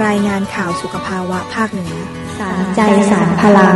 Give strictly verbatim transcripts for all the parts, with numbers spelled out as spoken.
รายงานข่าวสุขภาวะภาคเหนือสารใจสารพลัง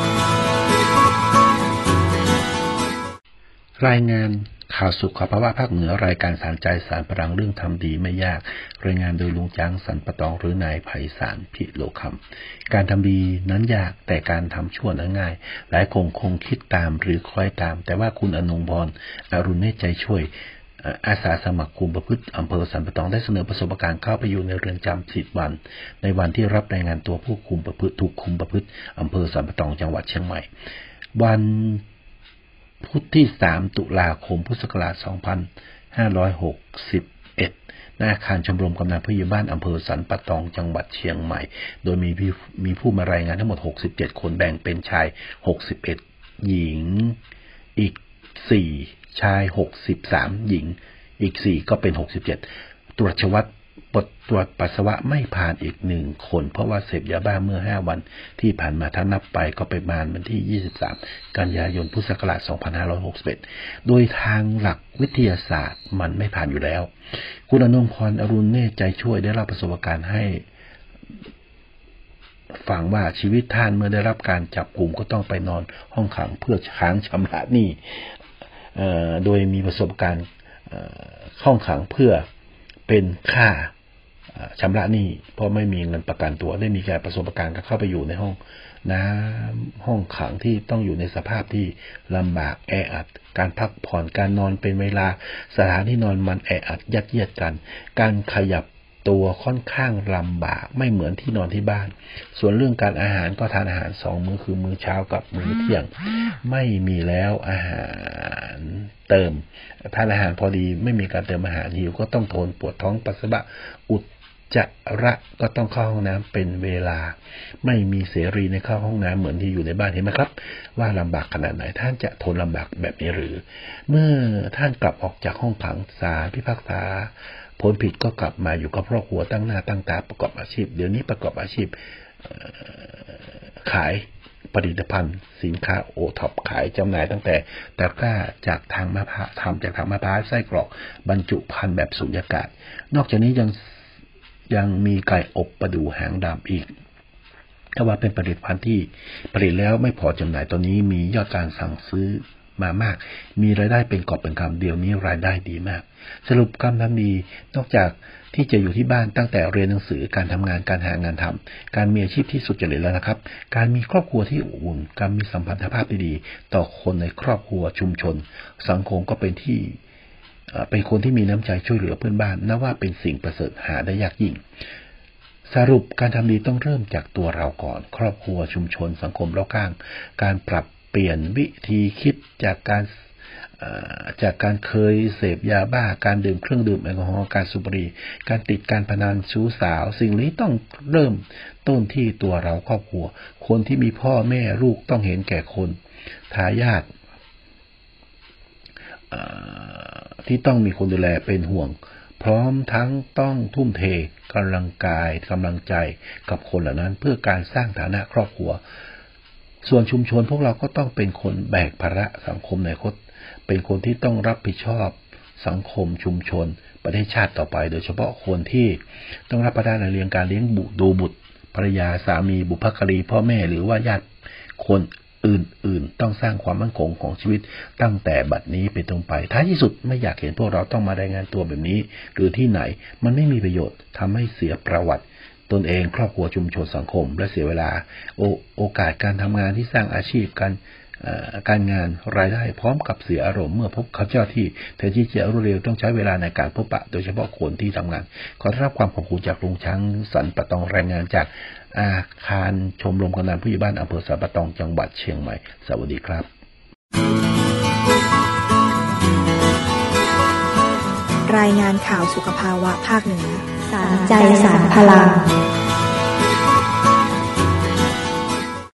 รายงานข่าวสุขภาวะภาคเหนือรายการสารใจสารพลังเรื่องทำดีไม่ยากรายงานโดยลุงจ้างสันปะตองหรือนายไพศาลพิโลคำการทำดีนั้นยากแต่การทำชั่วนั้นง่ายหลายคนคงคิดตามหรือคล้อยตามแต่ว่าคุณอนงพรอรุณเนตรใจช่วยอาสาสมัครคุมประพฤติอำเภอสันปะตองได้เสนอประสบการณ์เข้าไปอยู่ในเรือนจำสิบวันในวันที่รับรายงานตัวผู้คุมประพฤติถูกคุมประพฤติอำเภอสันปะตองจังหวัดเชียงใหม่วันพุธที่สามตุลาคมพุทธศักราชสองพันห้าร้อยหกสิบเอ็ดณอาคารชมรมกำนันผู้ใหญ่บ้านอำเภอสันปะตองจังหวัดเชียงใหม่โดยมีมีผู้มารายงานทั้งหมดหกสิบเจ็ดคนแบ่งเป็นชายหกสิบเอ็ดหญิงอีกสี่ชายหกสิบสามหญิงอีกสี่ก็เป็นหกสิบเจ็ดตรวจวัดตรวจปัสสาวะไม่ผ่านอีกหนึ่งคนเพราะว่าเสพยาบ้าเมื่อห้าวันที่ผ่านมาถ้านับไปก็เป็นประมาณวันที่ยี่สิบสามกันยายนพุทธศักราชสองพันห้าร้อยหกสิบเอ็ดโดยทางหลักวิทยาศาสตร์มันไม่ผ่านอยู่แล้วคุณอนงพรอรุณเนตรใจช่วยได้รับประสบการณ์ให้ฟังว่าชีวิตท่านเมื่อได้รับการจับกลุ่มก็ต้องไปนอนห้องขังเพื่อค้างชำระหนี้โดยมีประสบการณ์ห้องขังเพื่อเป็นค่าชำระหนี้เพราะไม่มีเงินประกันตัวได้มีการประสบการณ์ก็เข้าไปอยู่ในห้องน้ำห้องขังที่ต้องอยู่ในสภาพที่ลำบากแออัดการพักผ่อนการนอนเป็นเวลาสถานที่นอนมันแออัดยัดเยียดกันการขยับตัวค่อนข้างลำบากไม่เหมือนที่นอนที่บ้านส่วนเรื่องการอาหารก็ทานอาหารสองมื้อคือมื้อเช้ากับมื้อเที่ยงไม่มีแล้วอาหารเติมทานอาหารพอดีไม่มีการเติมอาหารหิวก็ต้องทนปวดท้องปัสสาวะอุจจาระก็ต้องเข้าห้องน้ำเป็นเวลาไม่มีเสรีในเข้าห้องน้ำเหมือนที่อยู่ในบ้านเห็นไหมครับว่าลำบากขนาดไหนท่านจะทนลำบากแบบนี้หรือเมื่อท่านกลับออกจากห้องขังศาลพิพากษาพ้นผิดก็กลับมาอยู่กับครอบครัวตั้งหน้าตั้งตาประกอบอาชีพเดี๋ยวนี้ประกอบอาชีพขายผลิตภัณฑ์สินค้าโอท็อปขายจำหน่ายตั้งแต่ตะกร้าจากทางมะพร้าวทำจากทางมะพร้าวไส้กรอกบรรจุภัณฑ์แบบสุญญากาศนอกจากนี้ยังยังมีไก่อบประดู่หางดำอีกถ้าว่าเป็นผลิตภัณฑ์ที่ผลิตแล้วไม่พอจำหน่ายตอนนี้มียอดการสั่งซื้อมามากมีรายได้เป็นกอบเป็นกำเดี๋ยวนี้รายได้ดีมากสรุปการทำดีนอกจากที่จะอยู่ที่บ้านตั้งแต่เรียนหนังสือการทำงานการหางานทำการมีอาชีพที่สุจริตแล้วนะครับการมีครอบครัวที่อบอุ่นการมีสัมพันธภาพที่ดีต่อคนในครอบครัวชุมชนสังคมก็เป็นที่เป็นคนที่มีน้ำใจช่วยเหลือเพื่อนบ้านนับว่าเป็นสิ่งประเสริฐหาได้ยากยิ่งสรุปการทำดีต้องเริ่มจากตัวเราก่อนครอบครัวชุมชนสังคมรอบข้างการปรับเปลี่ยนวิธีคิดจากการจากการเคยเสพยาบ้าการดื่มเครื่องดื่มแอลกอฮอล์การสูบบุหรี่การติดการพนันชู้สาวสิ่งนี้ต้องเริ่มต้นที่ตัวเราครอบครัวคนที่มีพ่อแม่ลูกต้องเห็นแก่คนทายาทที่ต้องมีคนดูแลเป็นห่วงพร้อมทั้งต้องทุ่มเทกำลังกายกำลังใจกับคนเหล่านั้นเพื่อการสร้างฐานะครอบครัวส่วนชุมชนพวกเราก็ต้องเป็นคนแบกภาระสังคมในอนาคตเป็นคนที่ต้องรับผิดชอบสังคมชุมชนประเทศชาติต่อไปโดยเฉพาะคนที่ต้องรับประทานในเรื่องการเลี้ยงบุตรดูบุตรภรรยาสามีบุพการีพ่อแม่หรือว่าญาติคนอื่นๆต้องสร้างความมั่นคงของชีวิตตั้งแต่บัดนี้เป็นต้นไปท้ายที่สุดไม่อยากเห็นพวกเราต้องมารายงานตัวแบบนี้หรือที่ไหนมันไม่มีประโยชน์ทำให้เสียประวัติตนเองครอบครัวชุมชนสังคมและเสียเวลาโอโอกาสการทำงานที่สร้างอาชีพการการงานรายได้พร้อมกับเสียอารมณ์เมื่อพบเขาเจ้าที่แทนที่จะรวดเร็วต้องใช้เวลาในการพบปะโดยเฉพาะคนที่ทำงานขอรับความขอบคุณจากลุงช้างสันปะตองรายงานจากอาคารชมรมกำนันผู้ใหญ่บ้านอำเภอสันปะตองจังหวัดเชียงใหม่สวัสดีครับรายงานข่าวสุขภาวะภาคเหนือสารใจสารพลัง